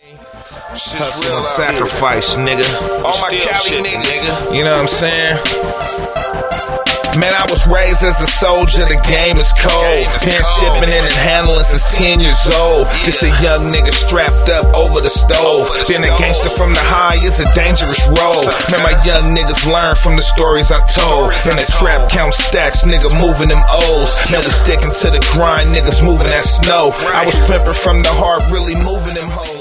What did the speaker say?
Hustle and sacrifice, nigga. All my Cali niggas. You know what I'm saying? Man, I was raised as a soldier, the game is cold. Been shipping in and handling since 10 years old. Just a young nigga strapped up over the stove. Being a gangster from the high is a dangerous road. Man, my young niggas learn from the stories I told. In the trap, count stacks, nigga moving them O's. Man, we sticking to the grind, niggas moving that snow. I was pimping from the heart, really moving them hoes.